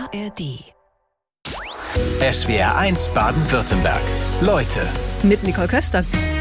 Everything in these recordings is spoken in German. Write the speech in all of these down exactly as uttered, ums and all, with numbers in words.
A R D. S W R eins Baden-Württemberg. Leute. Mit Nicole Köster.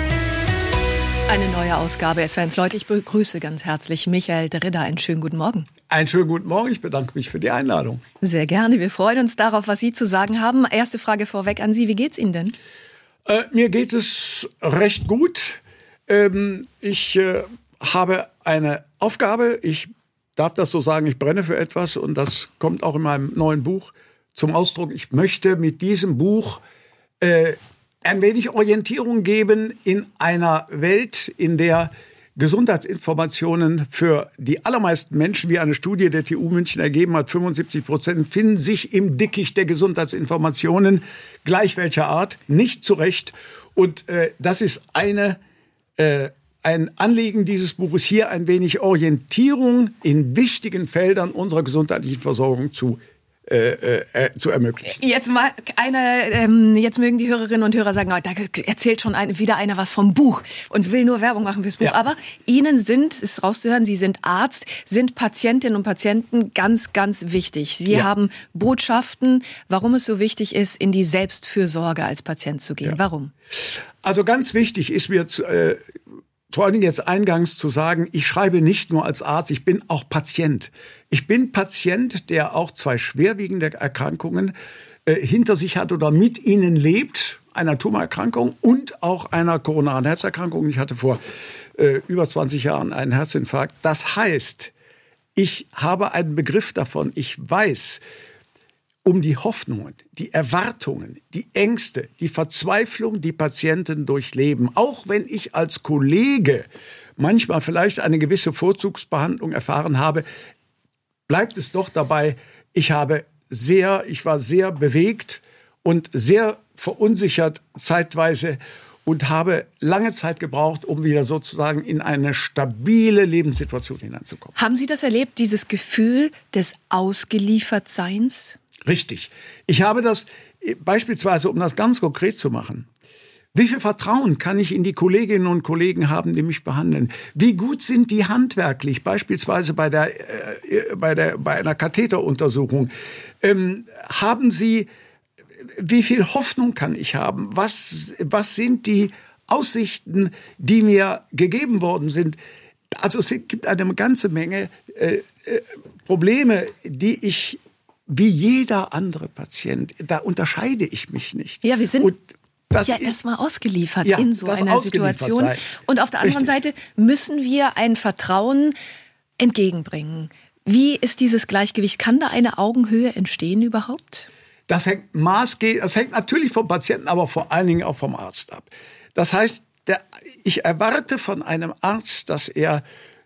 Eine neue Ausgabe S W R eins Leute. Ich begrüße ganz herzlich Michael Dridda. Einen schönen guten Morgen. Einen schönen guten Morgen. Ich bedanke mich für die Einladung. Sehr gerne. Wir freuen uns darauf, was Sie zu sagen haben. Erste Frage vorweg an Sie. Wie geht's Ihnen denn? Äh, mir geht es recht gut. Ähm, ich äh, habe eine Aufgabe. Ich darf das so sagen. Ich brenne für etwas. Und das kommt auch in meinem neuen Buch zum Ausdruck. Ich möchte mit diesem Buch äh, ein wenig Orientierung geben in einer Welt, in der Gesundheitsinformationen für die allermeisten Menschen, wie eine Studie der T U München ergeben hat, fünfundsiebzig Prozent finden sich im Dickicht der Gesundheitsinformationen, gleich welcher Art, nicht zurecht. Und äh, das ist eine, äh, ein Anliegen dieses Buches, hier ein wenig Orientierung in wichtigen Feldern unserer gesundheitlichen Versorgung zu Äh, äh, zu ermöglichen. Jetzt mal eine, ähm, jetzt mögen die Hörerinnen und Hörer sagen, oh, da erzählt schon ein, wieder einer was vom Buch und will nur Werbung machen fürs Buch. Ja. Aber Ihnen sind, ist rauszuhören, Sie sind Arzt, sind Patientinnen und Patienten ganz, ganz wichtig. Sie ja. haben Botschaften, warum es so wichtig ist, in die Selbstfürsorge als Patient zu gehen. Ja. Warum? Also ganz wichtig ist mir zu, äh, vor allen Dingen jetzt eingangs zu sagen, ich schreibe nicht nur als Arzt, ich bin auch Patient. Ich bin Patient, der auch zwei schwerwiegende Erkrankungen äh, hinter sich hat oder mit ihnen lebt, einer Tumorerkrankung und auch einer koronaren Herzerkrankung. Ich hatte vor äh, über zwanzig Jahren einen Herzinfarkt. Das heißt, ich habe einen Begriff davon, ich weiß um die Hoffnungen, die Erwartungen, die Ängste, die Verzweiflung, die Patienten durchleben. Auch wenn ich als Kollege manchmal vielleicht eine gewisse Vorzugsbehandlung erfahren habe, bleibt es doch dabei, ich habe sehr, ich war sehr bewegt und sehr verunsichert zeitweise und habe lange Zeit gebraucht, um wieder sozusagen in eine stabile Lebenssituation hineinzukommen. Haben Sie das erlebt, dieses Gefühl des Ausgeliefertseins? Richtig. Ich habe das beispielsweise, um das ganz konkret zu machen, wie viel Vertrauen kann ich in die Kolleginnen und Kollegen haben, die mich behandeln? Wie gut sind die handwerklich, beispielsweise bei der, äh, bei der, bei einer Katheteruntersuchung? Ähm, haben sie, wie viel Hoffnung kann ich haben? Was, was sind die Aussichten, die mir gegeben worden sind? Also es gibt eine ganze Menge äh, äh, Probleme, die ich wie jeder andere Patient, da unterscheide ich mich nicht. Ja, wir sind und das ja ist, erstmal ausgeliefert ja, in so einer Situation. Sein. Und auf der anderen Richtig. Seite müssen wir ein Vertrauen entgegenbringen. Wie ist dieses Gleichgewicht? Kann da eine Augenhöhe entstehen überhaupt? Das hängt maßgeblich, das hängt natürlich vom Patienten, aber vor allen Dingen auch vom Arzt ab. Das heißt, der, ich erwarte von einem Arzt, dass er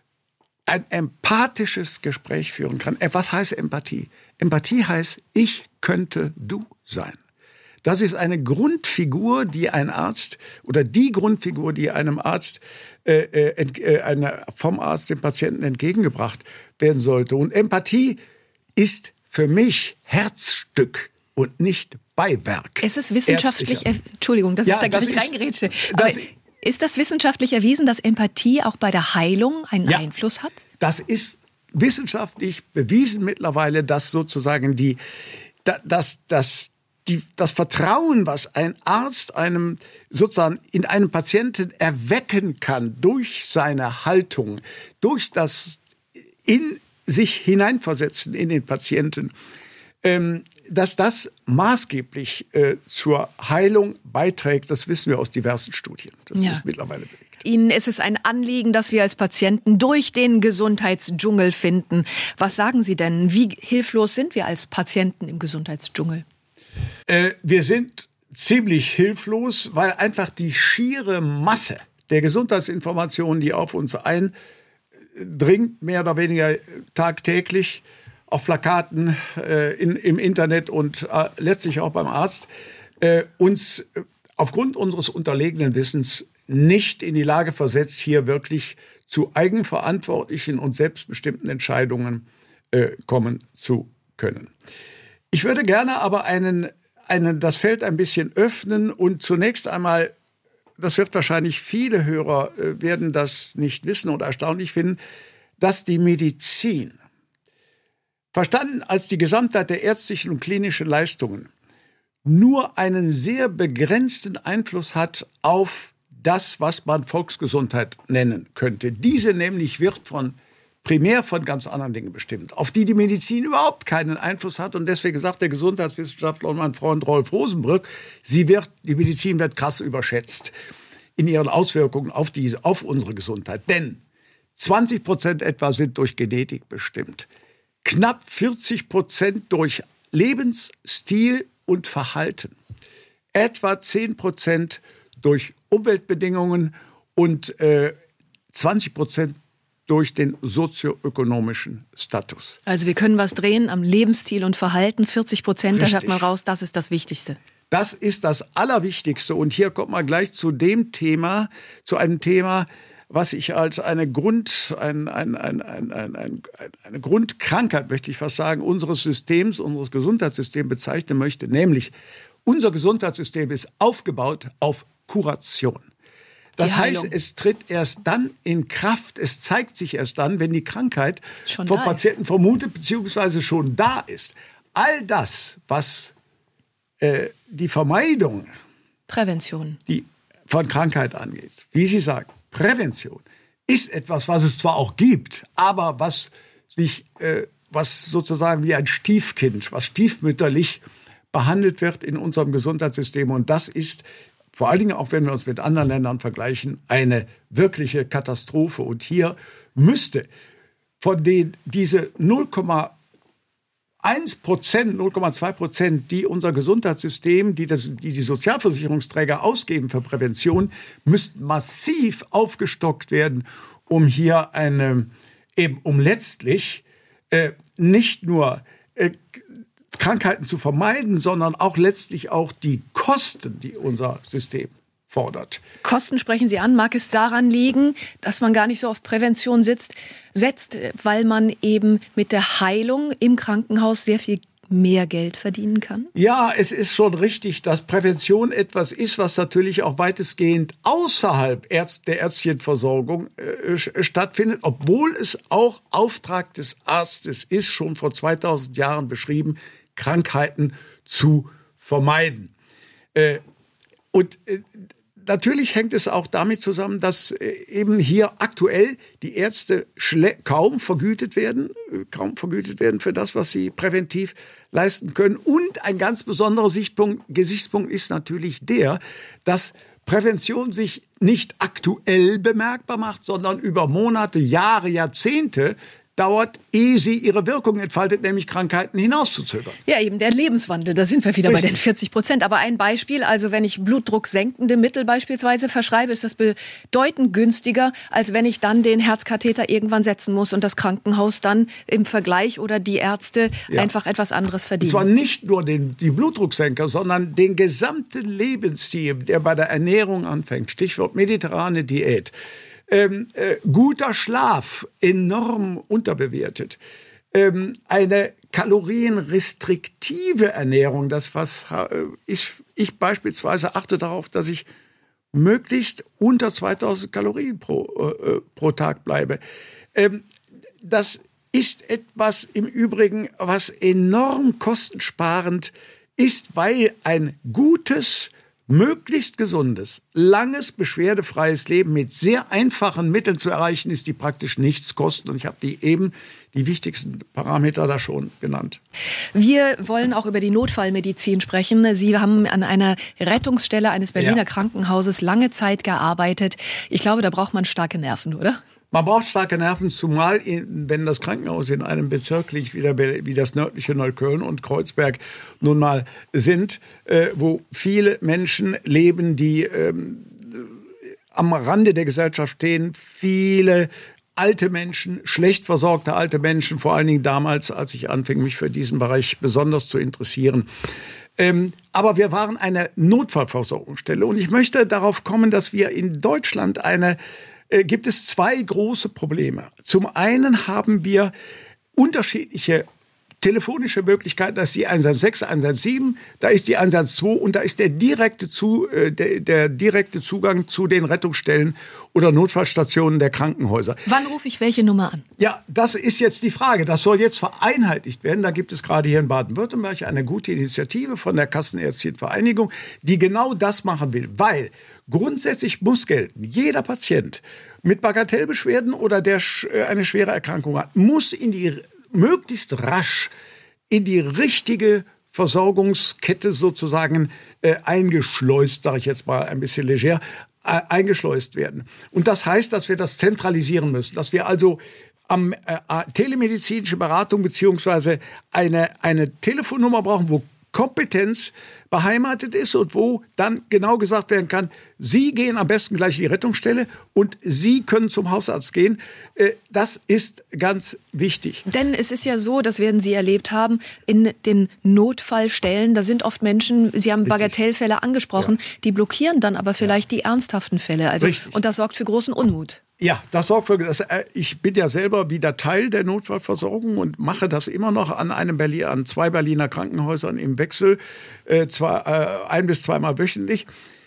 ein empathisches Gespräch führen kann. Was heißt Empathie? Empathie heißt, ich könnte du sein. Das ist eine Grundfigur, die ein Arzt oder die Grundfigur, die einem Arzt äh, äh, eine, vom Arzt dem Patienten entgegengebracht werden sollte. Und Empathie ist für mich Herzstück und nicht Beiwerk. Es ist wissenschaftlich, äh, Entschuldigung, dass ja, ich da das gleich ist, reingerätsche. Das, ist das wissenschaftlich erwiesen, dass Empathie auch bei der Heilung einen ja, Einfluss hat? Das ist wissenschaftlich bewiesen mittlerweile, dass sozusagen die, dass, dass die, das Vertrauen, was ein Arzt einem sozusagen in einem Patienten erwecken kann durch seine Haltung, durch das in sich hineinversetzen in den Patienten, ähm, dass das maßgeblich äh, zur Heilung beiträgt. Das wissen wir aus diversen Studien. Das ja. ist mittlerweile belegt. Ihnen ist es ein Anliegen, dass wir als Patienten durch den Gesundheitsdschungel finden. Was sagen Sie denn? Wie hilflos sind wir als Patienten im Gesundheitsdschungel? Äh, wir sind ziemlich hilflos, weil einfach die schiere Masse der Gesundheitsinformationen, die auf uns eindringt, mehr oder weniger tagtäglich, auf Plakaten, äh, in, im Internet und äh, letztlich auch beim Arzt, äh, uns äh, aufgrund unseres unterlegenen Wissens nicht in die Lage versetzt, hier wirklich zu eigenverantwortlichen und selbstbestimmten Entscheidungen äh, kommen zu können. Ich würde gerne aber einen, einen, das Feld ein bisschen öffnen und zunächst einmal, das wird wahrscheinlich viele Hörer äh, werden das nicht wissen oder erstaunlich finden, dass die Medizin verstanden als die Gesamtheit der ärztlichen und klinischen Leistungen, nur einen sehr begrenzten Einfluss hat auf das, was man Volksgesundheit nennen könnte. Diese nämlich wird von primär von ganz anderen Dingen bestimmt, auf die die Medizin überhaupt keinen Einfluss hat. Und deswegen sagt der Gesundheitswissenschaftler und mein Freund Rolf Rosenbrück, sie wird, die Medizin wird krass überschätzt in ihren Auswirkungen auf, diese, auf unsere Gesundheit. Denn zwanzig Prozent etwa sind durch Genetik bestimmt, knapp vierzig Prozent durch Lebensstil und Verhalten, etwa zehn Prozent durch Umweltbedingungen und äh, zwanzig Prozent durch den sozioökonomischen Status. Also wir können was drehen am Lebensstil und Verhalten. vierzig Prozent, da hört man raus, das ist das Wichtigste. Das ist das Allerwichtigste. Und hier kommt man gleich zu dem Thema, zu einem Thema, was ich als eine Grund, ein, ein, ein, ein, ein, ein, eine Grundkrankheit, möchte ich fast sagen, unseres Systems, unseres Gesundheitssystems bezeichnen möchte. Nämlich, unser Gesundheitssystem ist aufgebaut auf Kuration. Das heißt, es tritt erst dann in Kraft, es zeigt sich erst dann, wenn die Krankheit schon vom Patienten vermutet bzw. schon da ist. All das, was äh, die Vermeidung Prävention die von Krankheit angeht, wie Sie sagen, Prävention ist etwas, was es zwar auch gibt, aber was sich, äh, was sozusagen wie ein Stiefkind, was stiefmütterlich behandelt wird in unserem Gesundheitssystem. Und das ist vor allen Dingen, auch wenn wir uns mit anderen Ländern vergleichen, eine wirkliche Katastrophe. Und hier müsste von den diese null Komma eins Prozent, null Komma zwei Prozent, die unser Gesundheitssystem, die, das, die die Sozialversicherungsträger ausgeben für Prävention, müssten massiv aufgestockt werden, um hier eine, eben um letztlich äh, nicht nur äh, Krankheiten zu vermeiden, sondern auch letztlich auch die Kosten, die unser System fordert. Kosten sprechen Sie an. Mag es daran liegen, dass man gar nicht so auf Prävention sitzt, setzt, weil man eben mit der Heilung im Krankenhaus sehr viel mehr Geld verdienen kann? Ja, es ist schon richtig, dass Prävention etwas ist, was natürlich auch weitestgehend außerhalb der ärztlichen Versorgung äh, stattfindet, obwohl es auch Auftrag des Arztes ist, schon vor zweitausend Jahren beschrieben, Krankheiten zu vermeiden. Äh, und äh, natürlich hängt es auch damit zusammen, dass äh, eben hier aktuell die Ärzte kaum vergütet werden, äh, kaum vergütet werden für das, was sie präventiv leisten können. Und ein ganz besonderer Sichtpunkt, Gesichtspunkt ist natürlich der, dass Prävention sich nicht aktuell bemerkbar macht, sondern über Monate, Jahre, Jahrzehnte dauert, ehe sie ihre Wirkung entfaltet, nämlich Krankheiten hinauszuzögern. Ja, eben der Lebenswandel, da sind wir wieder Richtig. Bei den vierzig Prozent. Aber ein Beispiel, also wenn ich blutdrucksenkende Mittel beispielsweise verschreibe, ist das bedeutend günstiger, als wenn ich dann den Herzkatheter irgendwann setzen muss und das Krankenhaus dann im Vergleich oder die Ärzte ja. einfach etwas anderes verdienen. Und zwar nicht nur den, die Blutdrucksenker, sondern den gesamten Lebensstil, der bei der Ernährung anfängt. Stichwort mediterrane Diät. Ähm, äh, guter Schlaf, enorm unterbewertet. Ähm, eine kalorienrestriktive Ernährung, das was äh, ich, ich beispielsweise achte darauf, dass ich möglichst unter zweitausend Kalorien pro, äh, pro Tag bleibe. Ähm, das ist etwas im Übrigen, was enorm kostensparend ist, weil ein gutes, möglichst gesundes, langes, beschwerdefreies Leben mit sehr einfachen Mitteln zu erreichen ist, die praktisch nichts kosten. Und ich habe die eben die wichtigsten Parameter da schon genannt. Wir wollen auch über die Notfallmedizin sprechen. Sie haben an einer Rettungsstelle eines Berliner ja. Krankenhauses lange Zeit gearbeitet. Ich glaube, da braucht man starke Nerven, oder? Man braucht starke Nerven, zumal in, wenn das Krankenhaus in einem Bezirk liegt, wie, der, wie das nördliche Neukölln und Kreuzberg nun mal sind, äh, wo viele Menschen leben, die ähm, am Rande der Gesellschaft stehen, viele alte Menschen, schlecht versorgte alte Menschen, vor allen Dingen damals, als ich anfing, mich für diesen Bereich besonders zu interessieren. Ähm, aber wir waren eine Notfallversorgungsstelle und ich möchte darauf kommen, dass wir in Deutschland eine gibt es zwei große Probleme. Zum einen haben wir unterschiedliche telefonische Möglichkeit, da ist die eins eins sechs, eins eins sieben, da ist die eins eins zwei und da ist der direkte, zu, äh, der, der direkte Zugang zu den Rettungsstellen oder Notfallstationen der Krankenhäuser. Wann rufe ich welche Nummer an? Ja, das ist jetzt die Frage. Das soll jetzt vereinheitlicht werden. Da gibt es gerade hier in Baden-Württemberg eine gute Initiative von der Kassenärztlichen Vereinigung, die genau das machen will. Weil grundsätzlich muss gelten, jeder Patient mit Bagatellbeschwerden oder der eine schwere Erkrankung hat, muss in die möglichst rasch in die richtige Versorgungskette sozusagen äh, eingeschleust, sage ich jetzt mal ein bisschen leger, äh, eingeschleust werden. Und das heißt, dass wir das zentralisieren müssen, dass wir also am äh, telemedizinische Beratung beziehungsweise eine, eine Telefonnummer brauchen, wo Kompetenz beheimatet ist und wo dann genau gesagt werden kann, Sie gehen am besten gleich in die Rettungsstelle und Sie können zum Hausarzt gehen. Das ist ganz wichtig. Denn es ist ja so, das werden Sie erlebt haben, in den Notfallstellen, da sind oft Menschen, Sie haben Bagatellfälle angesprochen, ja. die blockieren dann aber vielleicht ja. die ernsthaften Fälle. Also, und das sorgt für großen Unmut. Ja, das sorgt für das. Ich bin ja selber wieder Teil der Notfallversorgung und mache das immer noch an einem Berlin, an zwei Berliner Krankenhäusern im Wechsel, äh, zwei, äh, ein bis zweimal wöchentlich.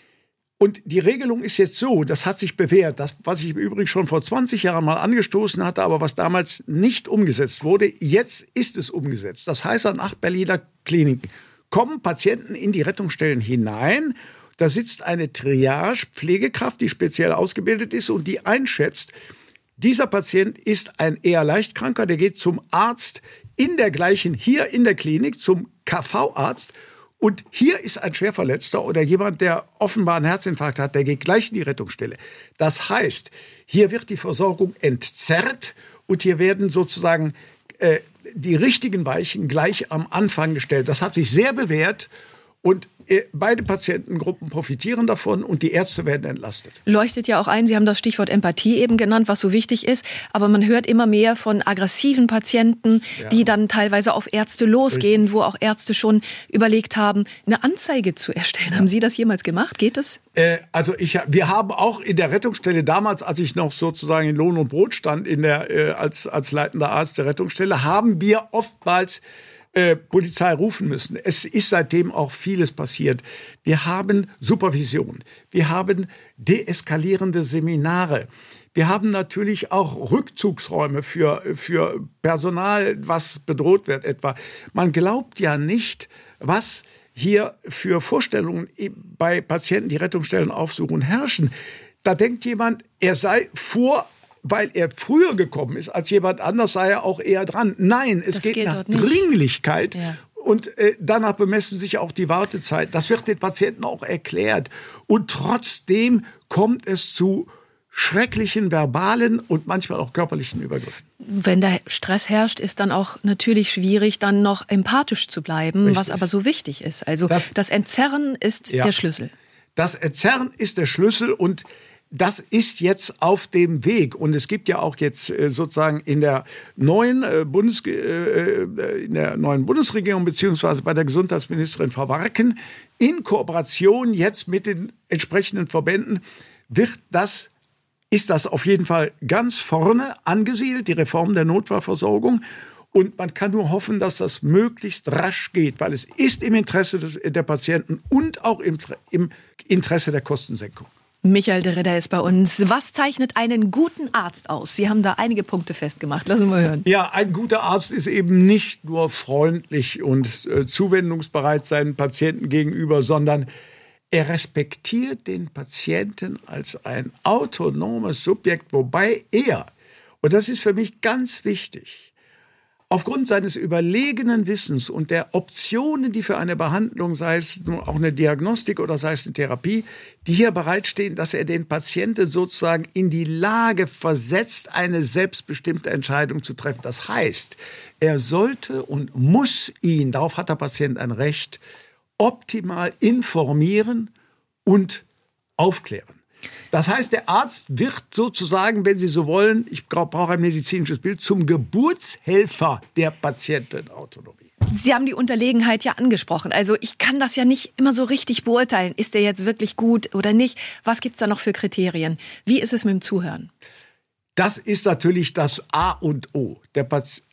Und die Regelung ist jetzt so, das hat sich bewährt, das, was ich übrigens schon vor zwanzig Jahren mal angestoßen hatte, aber was damals nicht umgesetzt wurde, jetzt ist es umgesetzt. Das heißt, an acht Berliner Kliniken kommen Patienten in die Rettungsstellen hinein. Da sitzt eine Triage-Pflegekraft, die speziell ausgebildet ist und die einschätzt, dieser Patient ist ein eher Leichtkranker, der geht zum Arzt in der gleichen, hier in der Klinik, zum K V-Arzt. Und hier ist ein Schwerverletzter oder jemand, der offenbar einen Herzinfarkt hat, der geht gleich in die Rettungsstelle. Das heißt, hier wird die Versorgung entzerrt und hier werden sozusagen äh, die richtigen Weichen gleich am Anfang gestellt. Das hat sich sehr bewährt. Und beide Patientengruppen profitieren davon und die Ärzte werden entlastet. Leuchtet ja auch ein, Sie haben das Stichwort Empathie eben genannt, was so wichtig ist. Aber man hört immer mehr von aggressiven Patienten, ja. die dann teilweise auf Ärzte losgehen, Richtig. wo auch Ärzte schon überlegt haben, eine Anzeige zu erstellen. Ja. Haben Sie das jemals gemacht? Geht das? Äh, also ich, wir haben auch in der Rettungsstelle damals, als ich noch sozusagen in Lohn und Brot stand, in der, äh, als, als leitender Arzt der Rettungsstelle, haben wir oftmals Äh, Polizei rufen müssen. Es ist seitdem auch vieles passiert. Wir haben Supervision. Wir haben deeskalierende Seminare. Wir haben natürlich auch Rückzugsräume für, für Personal, was bedroht wird etwa. Man glaubt ja nicht, was hier für Vorstellungen bei Patienten, die Rettungsstellen aufsuchen, herrschen. Da denkt jemand, er sei vor weil er früher gekommen ist als jemand anders, sei er auch eher dran. Nein, es geht, geht nach Dringlichkeit. Ja. Und äh, danach bemessen sich auch die Wartezeit. Das wird den Patienten auch erklärt. Und trotzdem kommt es zu schrecklichen verbalen und manchmal auch körperlichen Übergriffen. Wenn da Stress herrscht, ist dann auch natürlich schwierig, dann noch empathisch zu bleiben, Richtig. was aber so wichtig ist. Also das, das Entzerren ist ja. der Schlüssel. Das Entzerren ist der Schlüssel und das ist jetzt auf dem Weg. Und es gibt ja auch jetzt äh, sozusagen in der neuen, äh, Bundes, äh, in der neuen Bundesregierung beziehungsweise bei der Gesundheitsministerin Frau Warken in Kooperation jetzt mit den entsprechenden Verbänden wird das, ist das auf jeden Fall ganz vorne angesiedelt, die Reform der Notfallversorgung. Und man kann nur hoffen, dass das möglichst rasch geht, weil es ist im Interesse der Patienten und auch im, im Interesse der Kostensenkung. Michael de Ridder ist bei uns. Was zeichnet einen guten Arzt aus? Sie haben da einige Punkte festgemacht. Lassen wir hören. Ja, ein guter Arzt ist eben nicht nur freundlich und äh, zuwendungsbereit seinen Patienten gegenüber, sondern er respektiert den Patienten als ein autonomes Subjekt, wobei er, und das ist für mich ganz wichtig, aufgrund seines überlegenen Wissens und der Optionen, die für eine Behandlung, sei es auch eine Diagnostik oder sei es eine Therapie, die hier bereitstehen, dass er den Patienten sozusagen in die Lage versetzt, eine selbstbestimmte Entscheidung zu treffen. Das heißt, er sollte und muss ihn, darauf hat der Patient ein Recht, optimal informieren und aufklären. Das heißt, der Arzt wird sozusagen, wenn Sie so wollen, ich brauche ein medizinisches Bild, zum Geburtshelfer der Patientenautonomie. Sie haben die Unterlegenheit ja angesprochen. Also ich kann das ja nicht immer so richtig beurteilen. Ist der jetzt wirklich gut oder nicht? Was gibt es da noch für Kriterien? Wie ist es mit dem Zuhören? Das ist natürlich das A und O. Der, Pat- der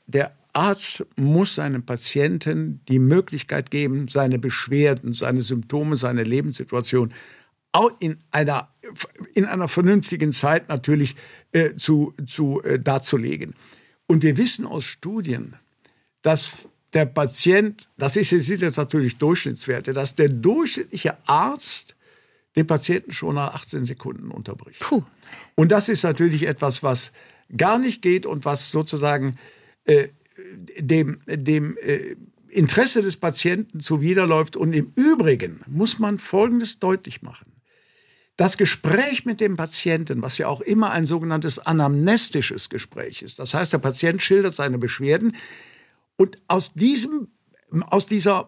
Arzt muss seinem Patienten die Möglichkeit geben, seine Beschwerden, seine Symptome, seine Lebenssituation auch in einer, in einer vernünftigen Zeit natürlich äh, zu, zu, äh, darzulegen. Und wir wissen aus Studien, dass der Patient, das ist, das sind jetzt natürlich Durchschnittswerte, dass der durchschnittliche Arzt den Patienten schon nach achtzehn Sekunden unterbricht. Puh. Und das ist natürlich etwas, was gar nicht geht und was sozusagen äh, dem, dem äh, Interesse des Patienten zuwiderläuft. Und im Übrigen muss man Folgendes deutlich machen. Das Gespräch mit dem Patienten, was ja auch immer ein sogenanntes anamnestisches Gespräch ist, das heißt, der Patient schildert seine Beschwerden und aus, diesem, aus dieser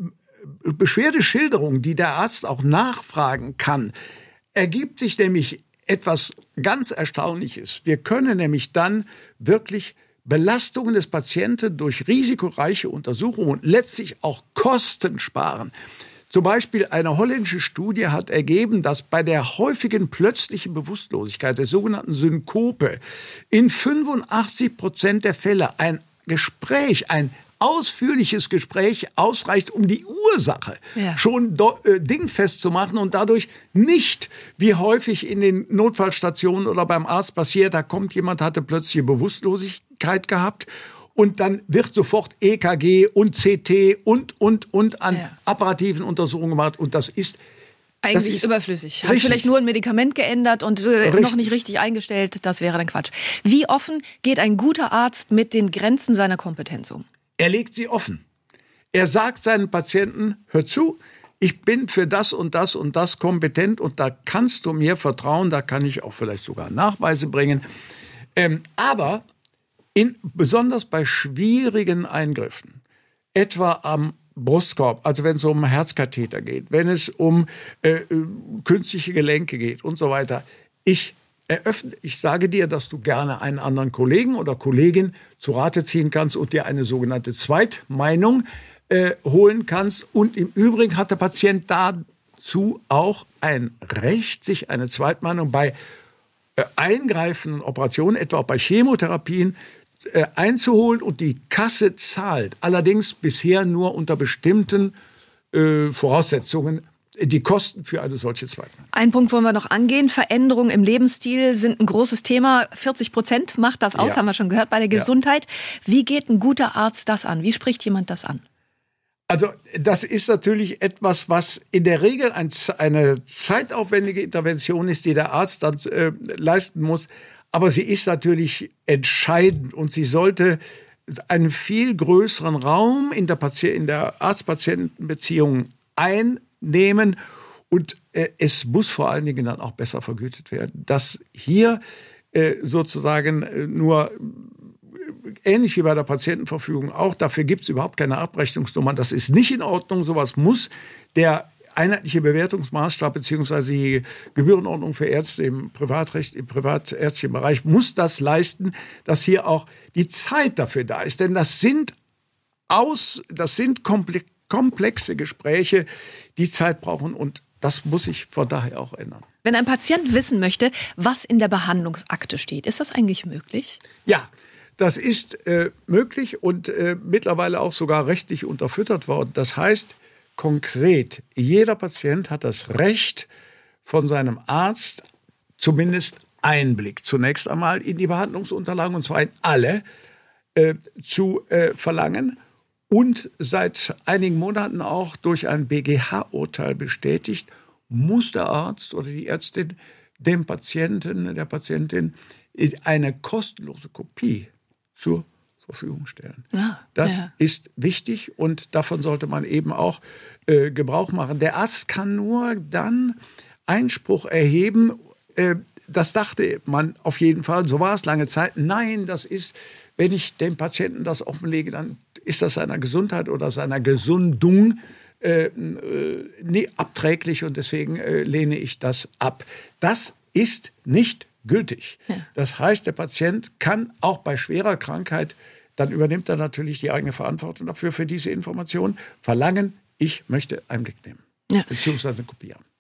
Beschwerdeschilderung, die der Arzt auch nachfragen kann, ergibt sich nämlich etwas ganz Erstaunliches. Wir können nämlich dann wirklich Belastungen des Patienten durch risikoreiche Untersuchungen und letztlich auch Kosten sparen. Zum Beispiel eine holländische Studie hat ergeben, dass bei der häufigen plötzlichen Bewusstlosigkeit, der sogenannten Synkope, in fünfundachtzig Prozent der Fälle ein Gespräch, ein ausführliches Gespräch ausreicht, um die Ursache ja. schon do, äh, dingfest zu machen und dadurch nicht, wie häufig in den Notfallstationen oder beim Arzt passiert, da kommt jemand, hatte plötzlich Bewusstlosigkeit gehabt und dann wird sofort E K G und C T und, und, und an ja. apparativen Untersuchungen gemacht und das ist eigentlich das ist überflüssig. Hat richtig. Vielleicht nur ein Medikament geändert und äh, noch nicht richtig eingestellt, das wäre dann Quatsch. Wie offen geht ein guter Arzt mit den Grenzen seiner Kompetenz um? Er legt sie offen. Er sagt seinen Patienten, hör zu, ich bin für das und das und das kompetent und da kannst du mir vertrauen, da kann ich auch vielleicht sogar Nachweise bringen. Ähm, aber in, besonders bei schwierigen Eingriffen, etwa am Brustkorb, also wenn es um Herzkatheter geht, wenn es um äh, künstliche Gelenke geht und so weiter, ich Eröffne, ich sage dir, dass du gerne einen anderen Kollegen oder Kollegin zu Rate ziehen kannst und dir eine sogenannte Zweitmeinung äh, holen kannst. Und im Übrigen hat der Patient dazu auch ein Recht, sich eine Zweitmeinung bei äh, eingreifenden Operationen, etwa auch bei Chemotherapien, äh, einzuholen und die Kasse zahlt. Allerdings bisher nur unter bestimmten äh, Voraussetzungen. Die Kosten für eine solche Zweitmeinung. Ein Punkt wollen wir noch angehen. Veränderungen im Lebensstil sind ein großes Thema. vierzig Prozent macht das aus, ja. haben wir schon gehört, bei der Gesundheit. Ja. Wie geht ein guter Arzt das an? Wie spricht jemand das an? Also das ist natürlich etwas, was in der Regel ein, eine zeitaufwendige Intervention ist, die der Arzt dann äh, leisten muss. Aber sie ist natürlich entscheidend und sie sollte einen viel größeren Raum in der, Pati- in der Arzt-Patienten-Beziehung einnehmen. nehmen und äh, es muss vor allen Dingen dann auch besser vergütet werden. Dass hier äh, sozusagen äh, nur äh, ähnlich wie bei der Patientenverfügung auch, dafür gibt es überhaupt keine Abrechnungsnummern. Das ist nicht in Ordnung. Sowas muss der einheitliche Bewertungsmaßstab bzw. die Gebührenordnung für Ärzte im Privatrecht, im privatärztlichen Bereich muss das leisten, dass hier auch die Zeit dafür da ist. Denn das sind aus, das sind komplex komplexe Gespräche, die Zeit brauchen und das muss sich von daher auch ändern. Wenn ein Patient wissen möchte, was in der Behandlungsakte steht, ist das eigentlich möglich? Ja, das ist äh, möglich und äh, mittlerweile auch sogar rechtlich unterfüttert worden. Das heißt konkret, jeder Patient hat das Recht, von seinem Arzt zumindest Einblick zunächst einmal in die Behandlungsunterlagen, und zwar in alle, äh, zu äh, verlangen. Und seit einigen Monaten auch durch ein B G H-Urteil bestätigt, muss der Arzt oder die Ärztin dem Patienten, der Patientin eine kostenlose Kopie zur Verfügung stellen. Ja, das ja. ist wichtig und davon sollte man eben auch äh, Gebrauch machen. Der Arzt kann nur dann Einspruch erheben. Äh, das dachte man auf jeden Fall, so war es lange Zeit. Nein, das ist, wenn ich dem Patienten das offenlege, dann ist das seiner Gesundheit oder seiner Gesundung äh, äh, nee, abträglich und deswegen äh, lehne ich das ab. Das ist nicht gültig. Ja. Das heißt, der Patient kann auch bei schwerer Krankheit, dann übernimmt er natürlich die eigene Verantwortung dafür, für diese Information, verlangen, ich möchte Einblick nehmen, ja. beziehungsweise eine Kopie haben.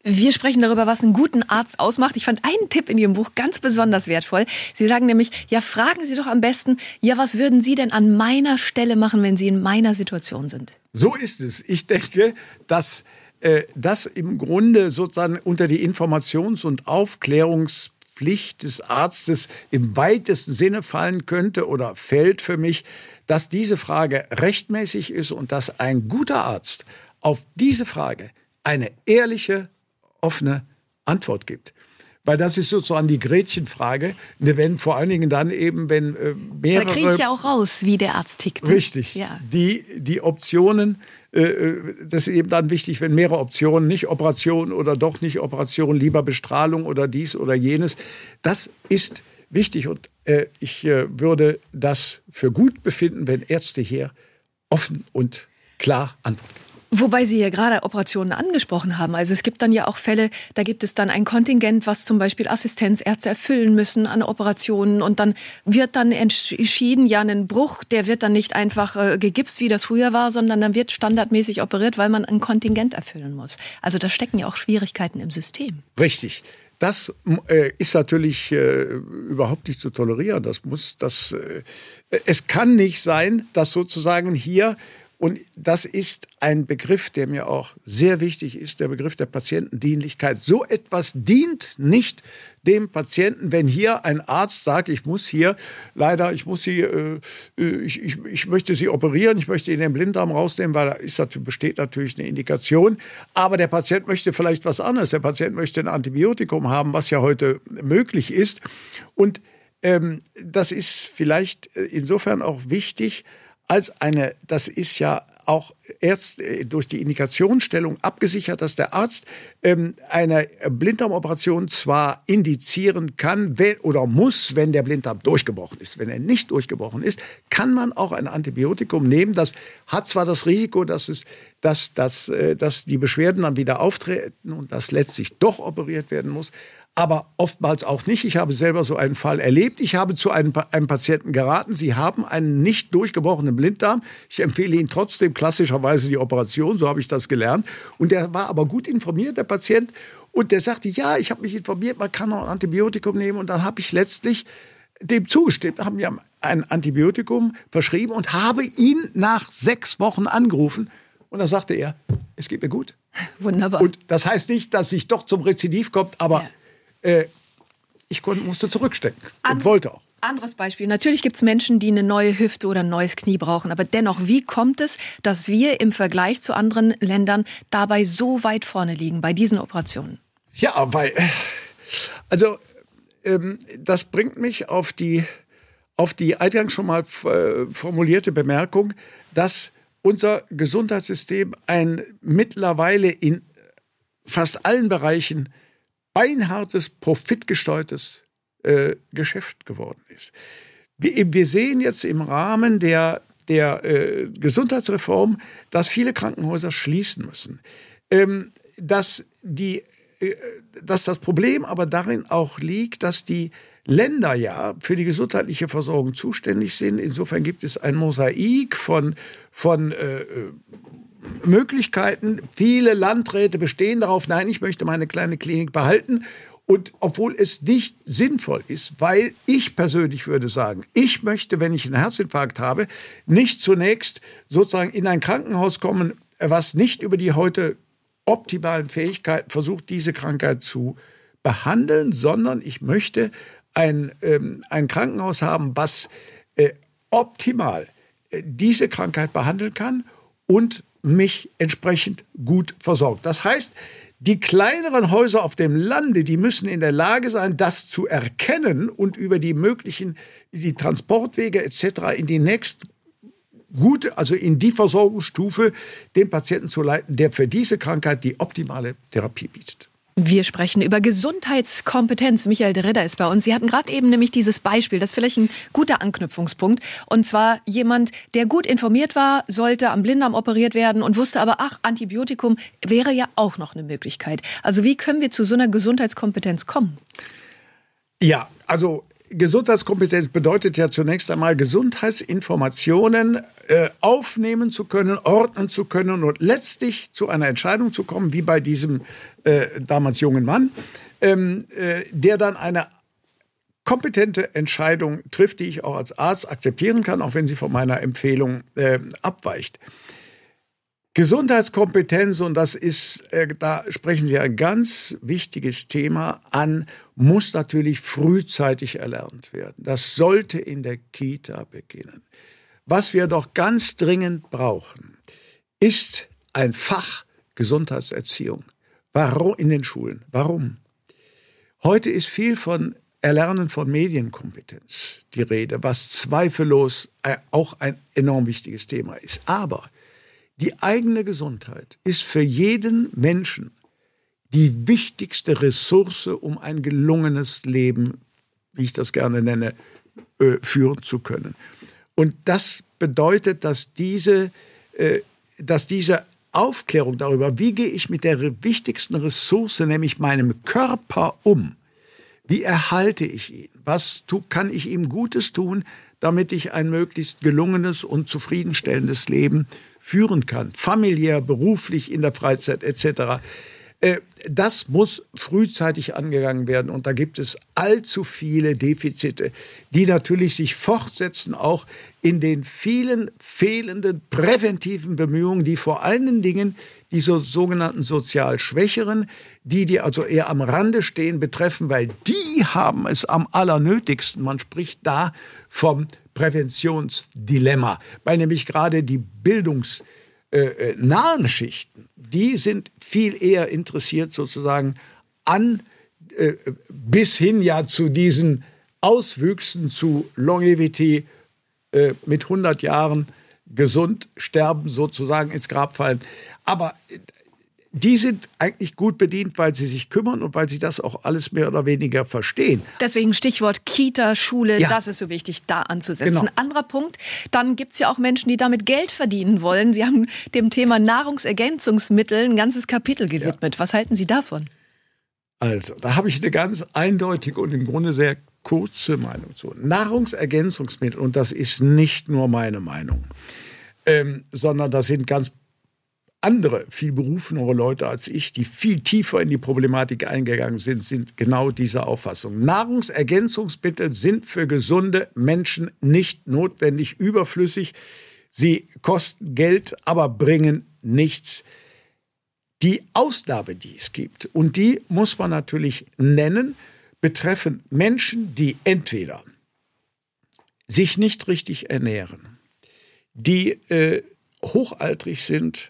Wir sprechen darüber, was einen guten Arzt ausmacht. Ich fand einen Tipp in Ihrem Buch ganz besonders wertvoll. Sie sagen nämlich, ja, fragen Sie doch am besten, ja, was würden Sie denn an meiner Stelle machen, wenn Sie in meiner Situation sind? So ist es. Ich denke, dass äh, das im Grunde sozusagen unter die Informations- und Aufklärungspflicht des Arztes im weitesten Sinne fallen könnte oder fällt für mich, dass diese Frage rechtmäßig ist und dass ein guter Arzt auf diese Frage eine ehrliche, offene Antwort gibt. Weil das ist sozusagen die Gretchenfrage, wenn vor allen Dingen dann eben, wenn äh, mehrere... Da kriege ich ja auch raus, wie der Arzt tickt. Richtig. Ja. Die, die Optionen, äh, das ist eben dann wichtig, wenn mehrere Optionen, nicht Operation oder doch nicht Operation, lieber Bestrahlung oder dies oder jenes, das ist wichtig. Und äh, ich äh, würde das für gut befinden, wenn Ärzte hier offen und klar antworten. Wobei Sie ja gerade Operationen angesprochen haben. Also es gibt dann ja auch Fälle, da gibt es dann ein Kontingent, was zum Beispiel Assistenzärzte erfüllen müssen an Operationen. Und dann wird dann entschieden, ja, ein Bruch, der wird dann nicht einfach äh, gegipst, wie das früher war, sondern dann wird standardmäßig operiert, weil man ein Kontingent erfüllen muss. Also da stecken ja auch Schwierigkeiten im System. Richtig. Das äh, ist natürlich äh, überhaupt nicht zu tolerieren. Das muss, das, äh, es kann nicht sein, dass sozusagen hier, und das ist ein Begriff, der mir auch sehr wichtig ist, der Begriff der Patientendienlichkeit. So etwas dient nicht dem Patienten, wenn hier ein Arzt sagt, ich muss hier leider, ich muss Sie, äh, ich, ich, ich möchte Sie operieren, ich möchte Ihnen den Blinddarm rausnehmen, weil da ist, besteht natürlich eine Indikation. Aber der Patient möchte vielleicht was anderes. Der Patient möchte ein Antibiotikum haben, was ja heute möglich ist. Und ähm, das ist vielleicht insofern auch wichtig, als eine, das ist ja auch erst durch die Indikationsstellung abgesichert, dass der Arzt ähm, eine Blinddarmoperation zwar indizieren kann wenn, oder muss, wenn der Blinddarm durchgebrochen ist. Wenn er nicht durchgebrochen ist, kann man auch ein Antibiotikum nehmen. Das hat zwar das Risiko, dass, es, dass, dass, äh, dass die Beschwerden dann wieder auftreten und dass letztlich doch operiert werden muss, aber oftmals auch nicht. Ich habe selber so einen Fall erlebt. Ich habe zu einem, einem Patienten geraten, Sie haben einen nicht durchgebrochenen Blinddarm. Ich empfehle Ihnen trotzdem klassischerweise die Operation, so habe ich das gelernt. Und der war aber gut informiert, der Patient. Und der sagte, ja, ich habe mich informiert, man kann auch ein Antibiotikum nehmen. Und dann habe ich letztlich dem zugestimmt, haben mir ein Antibiotikum verschrieben und habe ihn nach sechs Wochen angerufen. Und da sagte er, es geht mir gut. Wunderbar. Und das heißt nicht, dass ich doch zum Rezidiv kommt, aber... Ja. Ich konnte, musste zurückstecken und Anderes, wollte auch. Anderes Beispiel. Natürlich gibt es Menschen, die eine neue Hüfte oder ein neues Knie brauchen. Aber dennoch, wie kommt es, dass wir im Vergleich zu anderen Ländern dabei so weit vorne liegen bei diesen Operationen? Ja, weil, also ähm, das bringt mich auf die, auf die eingangs schon mal äh, formulierte Bemerkung, dass unser Gesundheitssystem ein mittlerweile in fast allen Bereichen beinhartes, profitgesteuertes äh, Geschäft geworden ist. Wir, wir sehen jetzt im Rahmen der, der äh, Gesundheitsreform, dass viele Krankenhäuser schließen müssen. Ähm, dass, die, äh, dass das Problem aber darin auch liegt, dass die Länder ja für die gesundheitliche Versorgung zuständig sind. Insofern gibt es ein Mosaik von, von äh, Möglichkeiten. Viele Landräte bestehen darauf, nein, ich möchte meine kleine Klinik behalten. Und obwohl es nicht sinnvoll ist, weil ich persönlich würde sagen, ich möchte, wenn ich einen Herzinfarkt habe, nicht zunächst sozusagen in ein Krankenhaus kommen, was nicht über die heute optimalen Fähigkeiten versucht, diese Krankheit zu behandeln, sondern ich möchte ein, ähm, ein Krankenhaus haben, was äh, optimal äh, diese Krankheit behandeln kann und mich entsprechend gut versorgt. Das heißt, die kleineren Häuser auf dem Lande, die müssen in der Lage sein, das zu erkennen und über die möglichen, die Transportwege et cetera in die nächst gute, also in die Versorgungsstufe den Patienten zu leiten, der für diese Krankheit die optimale Therapie bietet. Wir sprechen über Gesundheitskompetenz. Michael de Ridder ist bei uns. Sie hatten gerade eben nämlich dieses Beispiel, das ist vielleicht ein guter Anknüpfungspunkt. Und zwar jemand, der gut informiert war, sollte am Blinddarm operiert werden und wusste aber, ach, Antibiotikum wäre ja auch noch eine Möglichkeit. Also wie können wir zu so einer Gesundheitskompetenz kommen? Ja, also Gesundheitskompetenz bedeutet ja zunächst einmal, Gesundheitsinformationen äh, aufnehmen zu können, ordnen zu können und letztlich zu einer Entscheidung zu kommen, wie bei diesem äh, damals jungen Mann, ähm, äh, der dann eine kompetente Entscheidung trifft, die ich auch als Arzt akzeptieren kann, auch wenn sie von meiner Empfehlung äh, abweicht. Gesundheitskompetenz, und das ist, äh, da sprechen Sie ein ganz wichtiges Thema an, muss natürlich frühzeitig erlernt werden. Das sollte in der Kita beginnen. Was wir doch ganz dringend brauchen, ist ein Fach Gesundheitserziehung. Warum in den Schulen? Warum? Heute ist viel von Erlernen von Medienkompetenz die Rede, was zweifellos auch ein enorm wichtiges Thema ist. Aber die eigene Gesundheit ist für jeden Menschen die wichtigste Ressource, um ein gelungenes Leben, wie ich das gerne nenne, äh, führen zu können. Und das bedeutet, dass diese, äh, dass diese Aufklärung darüber, wie gehe ich mit der wichtigsten Ressource, nämlich meinem Körper, um, wie erhalte ich ihn, was tu, kann ich ihm Gutes tun, damit ich ein möglichst gelungenes und zufriedenstellendes Leben führen kann, familiär, beruflich, in der Freizeit et cetera. Das muss frühzeitig angegangen werden und da gibt es allzu viele Defizite, die natürlich sich fortsetzen, auch in den vielen fehlenden präventiven Bemühungen, die vor allen Dingen die so, sogenannten sozial Schwächeren, die, die also eher am Rande stehen, betreffen, weil die haben es am allernötigsten. Man spricht da vom Präventionsdilemma, weil nämlich gerade die bildungsnahen äh, Schichten, die sind viel eher interessiert sozusagen an, äh, bis hin ja zu diesen Auswüchsen zu Longevity, äh, mit hundert Jahren gesund sterben, sozusagen ins Grab fallen. Aber die sind eigentlich gut bedient, weil sie sich kümmern und weil sie das auch alles mehr oder weniger verstehen. Deswegen Stichwort Kita, Schule, ja. Das ist so wichtig, da anzusetzen. Genau. Anderer Punkt, dann gibt es ja auch Menschen, die damit Geld verdienen wollen. Sie haben dem Thema Nahrungsergänzungsmittel ein ganzes Kapitel gewidmet. Ja. Was halten Sie davon? Also, da habe ich eine ganz eindeutige und im Grunde sehr kurze Meinung zu. Nahrungsergänzungsmittel, und das ist nicht nur meine Meinung, ähm, sondern das sind ganz andere, viel berufenere Leute als ich, die viel tiefer in die Problematik eingegangen sind, sind genau dieser Auffassung. Nahrungsergänzungsmittel sind für gesunde Menschen nicht notwendig, überflüssig. Sie kosten Geld, aber bringen nichts. Die Ausgabe, die es gibt, und die muss man natürlich nennen, betreffen Menschen, die entweder sich nicht richtig ernähren, die äh, hochaltrig sind,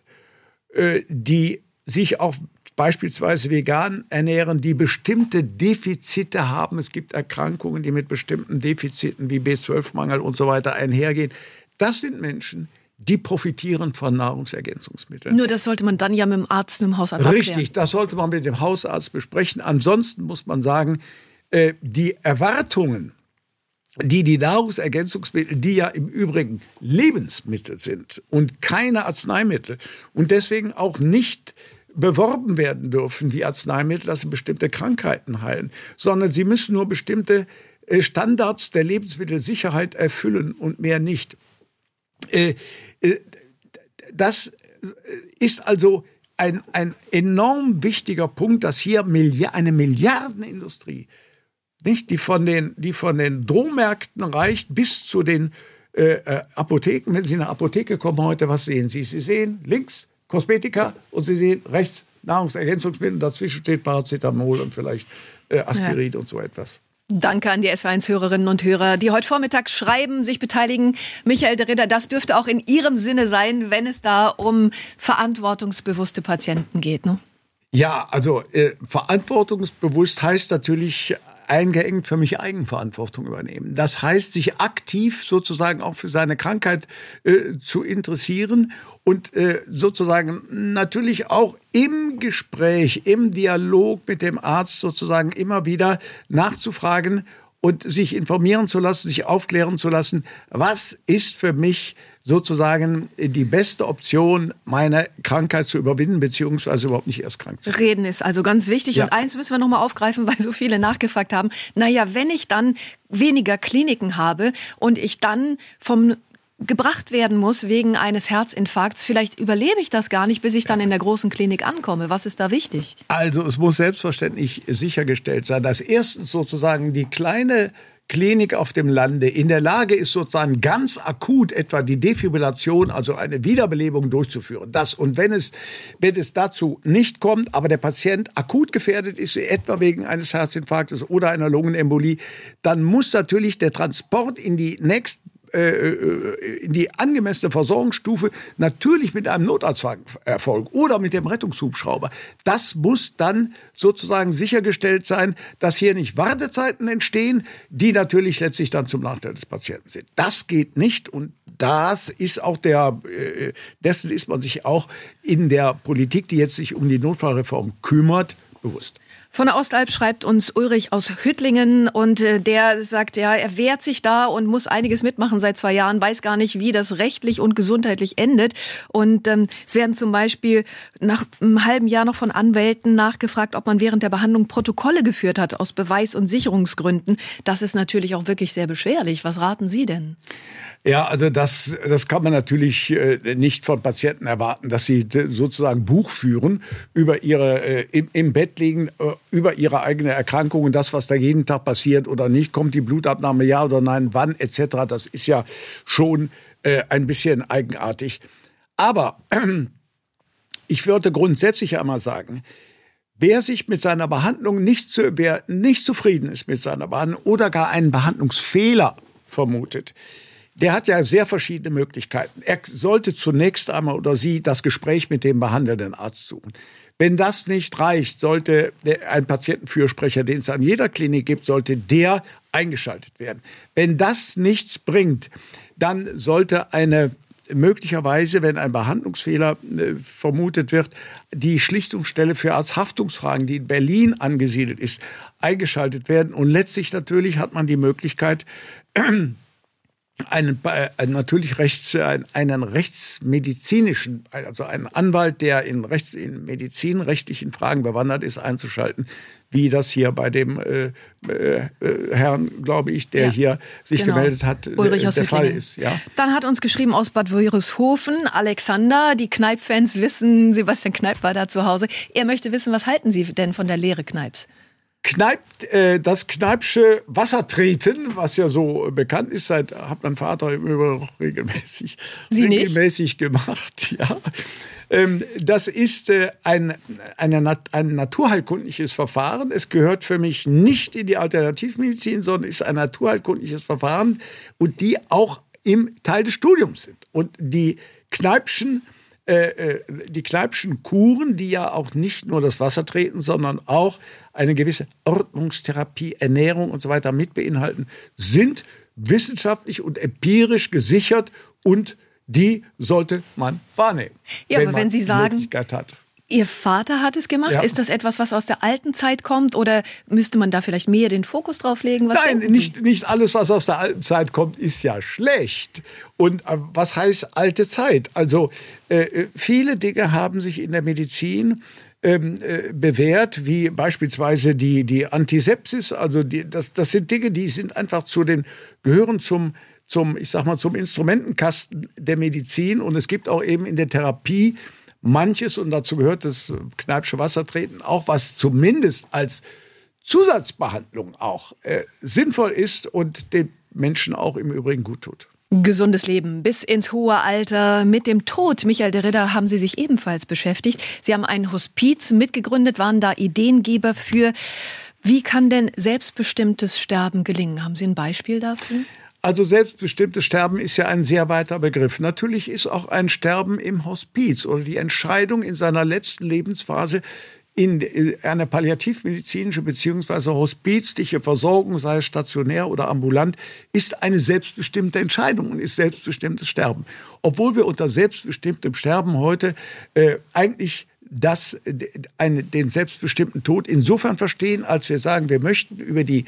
die sich auch beispielsweise vegan ernähren, die bestimmte Defizite haben. Es gibt Erkrankungen, die mit bestimmten Defiziten wie B zwölf Mangel und so weiter einhergehen. Das sind Menschen, die profitieren von Nahrungsergänzungsmitteln. Nur das sollte man dann ja mit dem Arzt, mit dem Hausarzt abklären. Richtig, das sollte man mit dem Hausarzt besprechen. Ansonsten muss man sagen, die Erwartungen, die die Nahrungsergänzungsmittel, die ja im Übrigen Lebensmittel sind und keine Arzneimittel und deswegen auch nicht beworben werden dürfen wie Arzneimittel, dass sie bestimmte Krankheiten heilen, sondern sie müssen nur bestimmte Standards der Lebensmittelsicherheit erfüllen und mehr nicht. Das ist also ein, ein enorm wichtiger Punkt, dass hier eine Milliardenindustrie, nicht, die von den, die von den Drohmärkten reicht bis zu den äh, Apotheken. Wenn Sie in eine Apotheke kommen heute, was sehen Sie? Sie sehen links Kosmetika und Sie sehen rechts Nahrungsergänzungsmittel. Dazwischen steht Paracetamol und vielleicht äh, Aspirin ja. und so etwas. Danke an die S W eins-Hörerinnen und Hörer, die heute Vormittag schreiben, sich beteiligen. Michael de Ridder, das dürfte auch in Ihrem Sinne sein, wenn es da um verantwortungsbewusste Patienten geht, ne? Ja, also äh, verantwortungsbewusst heißt natürlich eingeengt für mich Eigenverantwortung übernehmen. Das heißt, sich aktiv sozusagen auch für seine Krankheit äh, zu interessieren und äh, sozusagen natürlich auch im Gespräch, im Dialog mit dem Arzt sozusagen immer wieder nachzufragen, und sich informieren zu lassen, sich aufklären zu lassen, was ist für mich sozusagen die beste Option, meine Krankheit zu überwinden, beziehungsweise überhaupt nicht erst krank zu werden. Reden ist also ganz wichtig. Ja. Und eins müssen wir noch mal aufgreifen, weil so viele nachgefragt haben. Naja, wenn ich dann weniger Kliniken habe und ich dann vom gebracht werden muss wegen eines Herzinfarkts, vielleicht überlebe ich das gar nicht, bis ich dann in der großen Klinik ankomme. Was ist da wichtig? Also es muss selbstverständlich sichergestellt sein, dass erstens sozusagen die kleine Klinik auf dem Lande in der Lage ist, sozusagen ganz akut etwa die Defibrillation, also eine Wiederbelebung durchzuführen. Das und wenn es, wenn es dazu nicht kommt, aber der Patient akut gefährdet ist, etwa wegen eines Herzinfarktes oder einer Lungenembolie, dann muss natürlich der Transport in die nächste in die angemessene Versorgungsstufe natürlich mit einem Notarztwagen erfolgen oder mit dem Rettungshubschrauber. Das muss dann sozusagen sichergestellt sein, dass hier nicht Wartezeiten entstehen, die natürlich letztlich dann zum Nachteil des Patienten sind. Das geht nicht und das ist auch der, dessen ist man sich auch in der Politik, die jetzt sich um die Notfallreform kümmert, bewusst. Von der Ostalb schreibt uns Ulrich aus Hüttlingen und äh, der sagt, ja, er wehrt sich da und muss einiges mitmachen seit zwei Jahren, weiß gar nicht, wie das rechtlich und gesundheitlich endet. Und ähm, es werden zum Beispiel nach einem halben Jahr noch von Anwälten nachgefragt, ob man während der Behandlung Protokolle geführt hat aus Beweis- und Sicherungsgründen. Das ist natürlich auch wirklich sehr beschwerlich. Was raten Sie denn? Ja, also das, das kann man natürlich äh, nicht von Patienten erwarten, dass sie d- sozusagen Buch führen über ihre, äh, im, im Bett liegen, äh, über ihre eigene Erkrankung und das, was da jeden Tag passiert oder nicht, kommt die Blutabnahme, ja oder nein, wann et cetera. Das ist ja schon äh, ein bisschen eigenartig. Aber äh, ich würde grundsätzlich einmal sagen, wer sich mit seiner Behandlung nicht, zu, wer nicht zufrieden ist mit seiner Behandlung oder gar einen Behandlungsfehler vermutet, der hat ja sehr verschiedene Möglichkeiten. Er sollte zunächst einmal oder sie das Gespräch mit dem behandelnden Arzt suchen. Wenn das nicht reicht, sollte ein Patientenfürsprecher, den es an jeder Klinik gibt, sollte der eingeschaltet werden. Wenn das nichts bringt, dann sollte eine möglicherweise, wenn ein Behandlungsfehler äh, vermutet wird, die Schlichtungsstelle für Arzthaftungsfragen, die in Berlin angesiedelt ist, eingeschaltet werden. Und letztlich natürlich hat man die Möglichkeit, Einen, einen natürlich rechts, einen rechtsmedizinischen, also einen Anwalt, der in, Rechts, in medizinrechtlichen Fragen bewandert ist, einzuschalten, wie das hier bei dem äh, äh, Herrn, glaube ich, der ja, hier sich genau. gemeldet hat, Ulrich der, aus der Fall ist. Ja. Dann hat uns geschrieben aus Bad Wörishofen Alexander, die Kneipp-Fans wissen, Sebastian Kneipp war da zu Hause. Er möchte wissen, was halten Sie denn von der Lehre Kneips? Kneipp, äh, das Kneipsche Wassertreten, was ja so bekannt ist, seit, hat mein Vater im Übrigen auch regelmäßig, Sie regelmäßig nicht? gemacht. Ja. Ähm, das ist äh, ein, eine, ein naturheilkundliches Verfahren. Es gehört für mich nicht in die Alternativmedizin, sondern ist ein naturheilkundliches Verfahren und die auch im Teil des Studiums sind. Und die Kneipschen Äh, die Kneipschen Kuren, die ja auch nicht nur das Wassertreten, sondern auch eine gewisse Ordnungstherapie, Ernährung und so weiter mit beinhalten, sind wissenschaftlich und empirisch gesichert und die sollte man wahrnehmen. Ja, wenn aber wenn man Sie sagen, die Möglichkeit hat. Ihr Vater hat es gemacht. Ja. Ist das etwas, was aus der alten Zeit kommt? Oder müsste man da vielleicht mehr den Fokus drauf legen? Was Nein, nicht, nicht alles, was aus der alten Zeit kommt, ist ja schlecht. Und äh, was heißt alte Zeit? Also äh, viele Dinge haben sich in der Medizin ähm, äh, bewährt, wie beispielsweise die, die Antisepsis. Also die, das, das sind Dinge, die sind einfach zu den, gehören zum zum, ich sag mal, zum Instrumentenkasten der Medizin. Und es gibt auch eben in der Therapie manches, und dazu gehört das Kneipsche Wassertreten, auch was zumindest als Zusatzbehandlung auch äh, sinnvoll ist und den Menschen auch im Übrigen gut tut. Gesundes Leben bis ins hohe Alter mit dem Tod. Michael de Ridder haben Sie sich ebenfalls beschäftigt. Sie haben ein Hospiz mitgegründet, waren da Ideengeber für. Wie kann denn selbstbestimmtes Sterben gelingen? Haben Sie ein Beispiel dafür? Also selbstbestimmtes Sterben ist ja ein sehr weiter Begriff. Natürlich ist auch ein Sterben im Hospiz oder die Entscheidung in seiner letzten Lebensphase in eine palliativmedizinische bzw. hospizliche Versorgung, sei es stationär oder ambulant, ist eine selbstbestimmte Entscheidung und ist selbstbestimmtes Sterben. Obwohl wir unter selbstbestimmtem Sterben heute äh, eigentlich das, eine, den selbstbestimmten Tod insofern verstehen, als wir sagen, wir möchten über die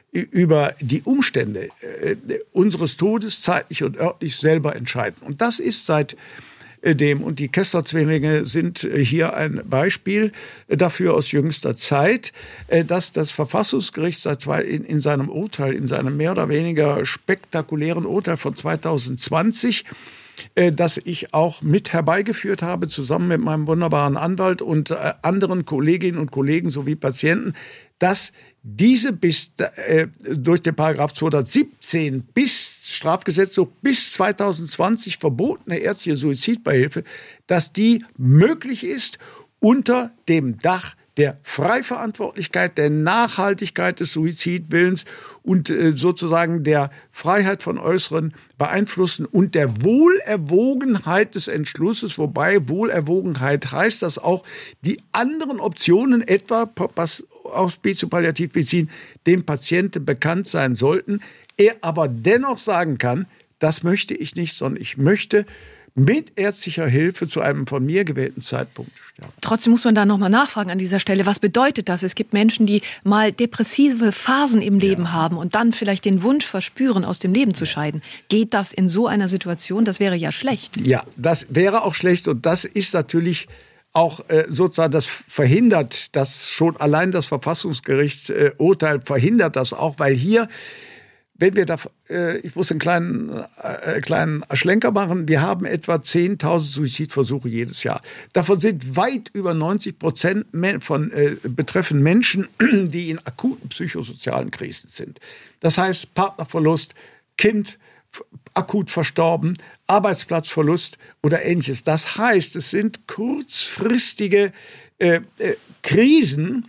über die Umstände äh, unseres Todes zeitlich und örtlich selber entscheiden. Und das ist seit dem, und die Kessler-Zwillinge sind hier ein Beispiel dafür aus jüngster Zeit, dass das Verfassungsgericht seit zwei, in, in seinem Urteil, in seinem mehr oder weniger spektakulären Urteil von zweitausendzwanzig, das ich auch mit herbeigeführt habe, zusammen mit meinem wunderbaren Anwalt und anderen Kolleginnen und Kollegen sowie Patienten, dass diese bis äh, durch den Paragraph zweihundertsiebzehn bis Strafgesetzbuch bis zweitausendzwanzig verbotene ärztliche Suizidbeihilfe, dass die möglich ist unter dem Dach der Freiverantwortlichkeit, der Nachhaltigkeit des Suizidwillens und äh, sozusagen der Freiheit von äußeren Beeinflussen und der Wohlerwogenheit des Entschlusses, wobei Wohlerwogenheit heißt, dass auch die anderen Optionen, etwa was Hospiz und Palliativmedizin, dem Patienten bekannt sein sollten, er aber dennoch sagen kann, das möchte ich nicht, sondern ich möchte mit ärztlicher Hilfe zu einem von mir gewählten Zeitpunkt sterben. Trotzdem muss man da nochmal nachfragen an dieser Stelle, was bedeutet das? Es gibt Menschen, die mal depressive Phasen im Leben ja. haben und dann vielleicht den Wunsch verspüren, aus dem Leben zu scheiden. Geht das in so einer Situation? Das wäre ja schlecht. Ja, das wäre auch schlecht und das ist natürlich auch äh, sozusagen, das verhindert, das schon allein das Verfassungsgerichtsurteil äh, verhindert das auch, weil hier, wenn wir da, äh, ich muss einen kleinen, äh, kleinen Schlenker machen, wir haben etwa zehntausend Suizidversuche jedes Jahr. Davon sind weit über neunzig Prozent von äh, betreffen Menschen, die in akuten psychosozialen Krisen sind. Das heißt Partnerverlust, Kind akut verstorben, Arbeitsplatzverlust oder Ähnliches. Das heißt, es sind kurzfristige äh, äh, Krisen,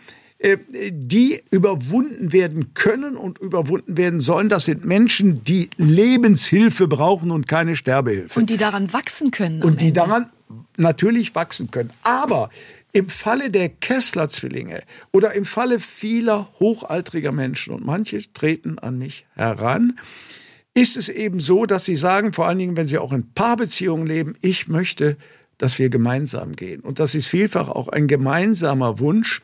die überwunden werden können und überwunden werden sollen. Das sind Menschen, die Lebenshilfe brauchen und keine Sterbehilfe. Und die daran wachsen können. Und die Ende. daran natürlich wachsen können. Aber im Falle der Kessler-Zwillinge oder im Falle vieler hochaltriger Menschen, und manche treten an mich heran, ist es eben so, dass sie sagen, vor allen Dingen, wenn sie auch in Paarbeziehungen leben, ich möchte, dass wir gemeinsam gehen. Und das ist vielfach auch ein gemeinsamer Wunsch.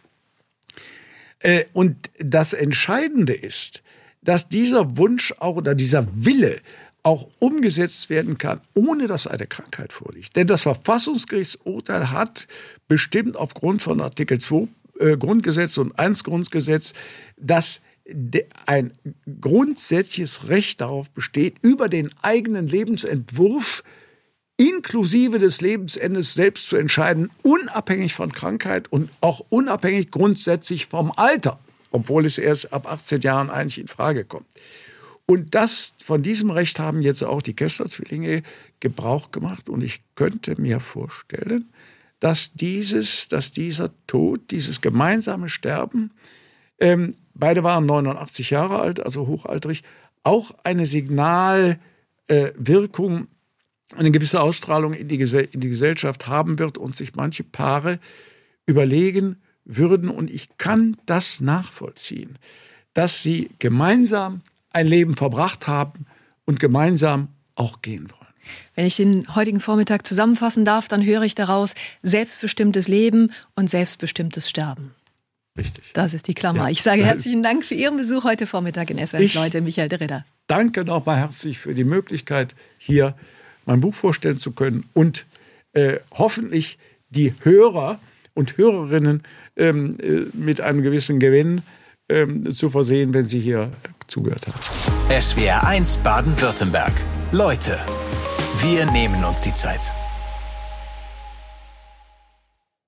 Und das Entscheidende ist, dass dieser Wunsch auch oder dieser Wille auch umgesetzt werden kann, ohne dass eine Krankheit vorliegt. Denn das Verfassungsgerichtsurteil hat bestimmt aufgrund von Artikel zwei äh, Grundgesetz und eins Grundgesetz, dass de, ein grundsätzliches Recht darauf besteht, über den eigenen Lebensentwurf inklusive des Lebensendes selbst zu entscheiden, unabhängig von Krankheit und auch unabhängig grundsätzlich vom Alter, obwohl es erst ab achtzehn Jahren eigentlich in Frage kommt. Und das, von diesem Recht haben jetzt auch die Kessler-Zwillinge Gebrauch gemacht. Und ich könnte mir vorstellen, dass dieses, dass dieser Tod, dieses gemeinsame Sterben, ähm, beide waren neunundachtzig Jahre alt, also hochaltrig, auch eine Signalwirkung, äh, eine gewisse Ausstrahlung in die, Gesell- in die Gesellschaft haben wird und sich manche Paare überlegen würden. Und ich kann das nachvollziehen, dass sie gemeinsam ein Leben verbracht haben und gemeinsam auch gehen wollen. Wenn ich den heutigen Vormittag zusammenfassen darf, dann höre ich daraus selbstbestimmtes Leben und selbstbestimmtes Sterben. Richtig. Das ist die Klammer. Ja. Ich sage herzlichen Dank für Ihren Besuch heute Vormittag in S W R eins Leute, Michael de Ridder. Danke nochmal herzlich für die Möglichkeit, hier mein Buch vorstellen zu können und äh, hoffentlich die Hörer und Hörerinnen ähm, äh, mit einem gewissen Gewinn ähm, zu versehen, wenn sie hier zugehört haben. S W R eins Baden-Württemberg. Leute, wir nehmen uns die Zeit.